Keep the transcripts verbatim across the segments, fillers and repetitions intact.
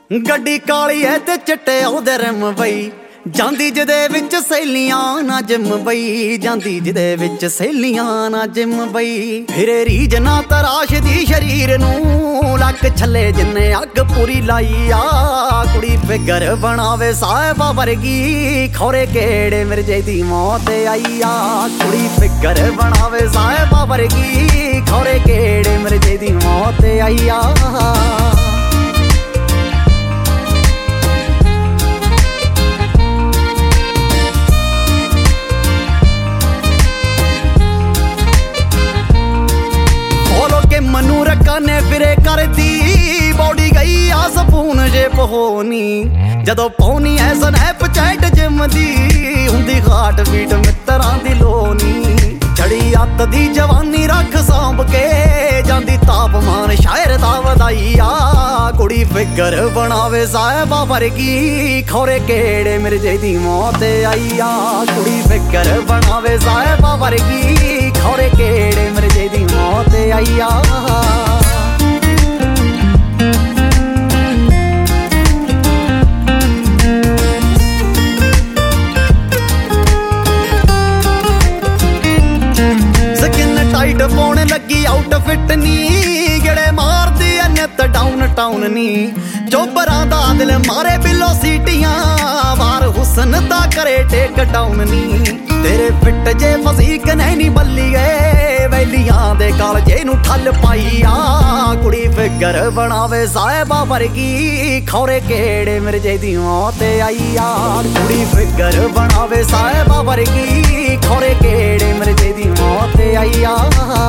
ਗੱਡੀ ਕਾਲੀ ਐ ਤੇ ਚਿੱਟੇ ਉਹਦੇ ਰਿਮ ਬਈ, ਜਾਂਦੀ ਜਿਹਦੇ ਵਿੱਚ ਸਹੇਲੀਆਂ ਨਾ ਜਿਮ ਬਈ, ਜਾਂਦੀ ਜਿਹਦੇ ਵਿੱਚ ਸਹੇਲੀਆਂ ਨਾ ਜਿਮ ਬਈ। ਫਿਰੇ ਰੀਝ ਨਾ ਤਰਾਸ਼ਦੀ ਸ਼ਰੀਰ ਨੂੰ, ਲੱਕ ਛੱਲੇ ਜਿੰਨੇ ਅੱਗ ਪੂਰੀ ਲਾਈ ਆ। ਕੁੜੀ ਫਿਕਰ ਬਣਾਵੇ ਸਾਹਿਬਾ ਵਰਗੀ, ਖੌਰੇ ਕਿਹੜੇ ਮਿਰਜੇ ਦੀ ਮੌਤ ਆਈ ਆ। ਕੁੜੀ ਫਿਕਰ ਬਣਾਵੇ ਸਾਹਿਬਾ ਵਰਗੀ, ਖੌਰੇ ਕਿਹੜੇ ਮਿਰਜੇ ਦੀ ਮੌਤ ਆਈ ਆ। ਮਨੂੰ ਰੱਖਾਂ ਨੇ ਫਿਰੇ ਕਰਦੀ, ਬੌਡੀ ਗਈ ਆ ਸਪੂਨ ਜੇ ਪਹੋਨੀ। ਜਦੋਂ ਪਾਉਣੀ ਐ ਸਨੈਪ ਚੈਟ ਜਿਮ ਦੀ, ਹੁੰਦੀ ਹਾਰਟ ਬੀਟ ਮਿੱਤਰਾਂ ਦੀ ਲੋਨੀ। ਚੜੀ ਅੱਤ ਦੀ ਜਵਾਨੀ ਰੱਖ ਸਾਂਭ ਕੇ, ਜਾਂਦੀ ਤਾਪਮਾਨ ਸ਼ਾਇਰ ਦਾ ਵਧਾਈ ਆ। ਕੁੜੀ ਫਿਕਰ ਬਣਾਵੇ ਸਾਹਿਬਾ ਵਰਗੀ, ਖੌਰੇ ਕਿਹੜੇ ਮਿਰਜੇ ਦੀ ਮੌਤ ਆਈ ਆ। ਕੁੜੀ ਫਿਕਰ ਬਣਾਵੇ ਸਾਹਿਬਾ ਵਰਗੀ, ਖੌਰੇ ਕਿਹੜੇ ਮਿਰਜੇ ਦੀ ਮੌਤ ਆਈ ਆ। ਟਾਈਟ ਪਾਉਣ ਲੱਗੀ ਆਊਟਫਿੱਟ ਨੀ, ਗੇੜੇ ਮਾਰਦੀ ਐ ਨਿੱਤ ਡਾਊਨ ਟਾਊਨ ਨੀ। ਚੋਬਰਾਂ ਦਾ ਦਿਲ ਮਾਰੇ ਬਿੱਲੋ ਸੀਟੀਆਂ, ਵਾਰ ਹੁਸਨ ਦਾ ਕਰੇ ਟੇਕ ਡਾਊਨ ਨੀ। ਤੇਰੇ ਫਿੱਟ ਜੇ ਫਜ਼ੀਕ ਨੇ ਨੀ ਬੱਲੀਏ, ਵੈਲੀਆਂ ਦੇ ਕਾਲਜੇ ਨੂੰ ਠੱਲ ਪਾਈ ਆ। ਕੁੜੀ ਫਿਕਰ ਬਣਾਵੇ ਸਾਹਿਬਾ ਵਰਗੀ, ਖੌਰੇ ਕਿਹੜੇ ਮਿਰਜੇ ਦੀ ਮੌਤ ਆਈ ਆ। ਕੁੜੀ ਫਿਕਰ ਬਣਾਵੇ ਸਾਹਿਬਾ ਵਰਗੀ, ਖੌਰੇ ਕਿਹੜੇ ਮਿਰਜੇ ਦੀ ਮੌਤ ਆਈ ਆ।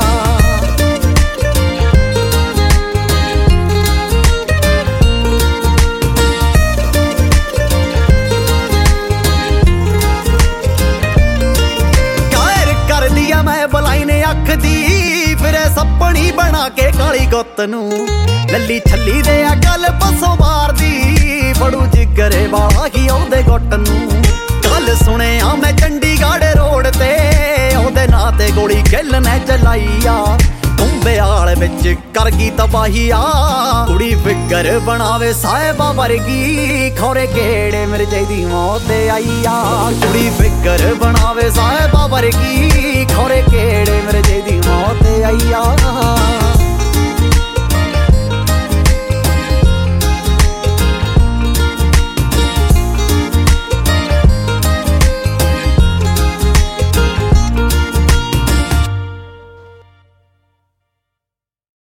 ਮੈਂ ਬਲਾਈ ਨੇ ਅੱਖ ਦੀ, ਫਿਰੇ ਸੱਪਣੀ ਬਣਾ ਕੇ ਕਾਲੀ ਗੁੱਤ ਨੂੰ। ਲੱਲੀ ਛੱਲੀ ਦੇ ਆ ਗੱਲ ਪਸੋਂ ਮਾਰਦੀ, ਬੜੂ ਜਿਗਰੇ ਵਾਲਾ ਹੀ ਉਹਦੇ ਗੁੱਟ ਨੂੰ। ਕੱਲ ਸੁਣਿਆ ਮੈਂ ਚੰਡੀਗੜ੍ਹ ਰੋਡ ਤੇ, ਉਹਦੇ ਨਾਂ ਤੇ ਗੋਲੀ ਗਿੱਲ ਨੇ ਚਲਾਈ ਆ। ਕੁੰਬਿਆਲ ਵਿੱਚ ਕਰ ਗਈ ਤਬਾਹੀ ਆ। ਕੁੜੀ ਫਿਕਰ ਬਣਾਵੇ ਸਾਹਿਬਾ ਵਰਗੀ, ਖੌਰੇ ਕਿਹੜੇ ਮਿਰਜੇ ਦੀ ਮੌਤ ਆਈ ਆ। ਕੁੜੀ ਫਿਕਰ ਬਣਾਵੇ ਸਾਹਿਬਾ ਵਰਗੀ, ਖੌਰੇ ਕਿਹੜੇ ਮਿਰਜੇ ਦੀ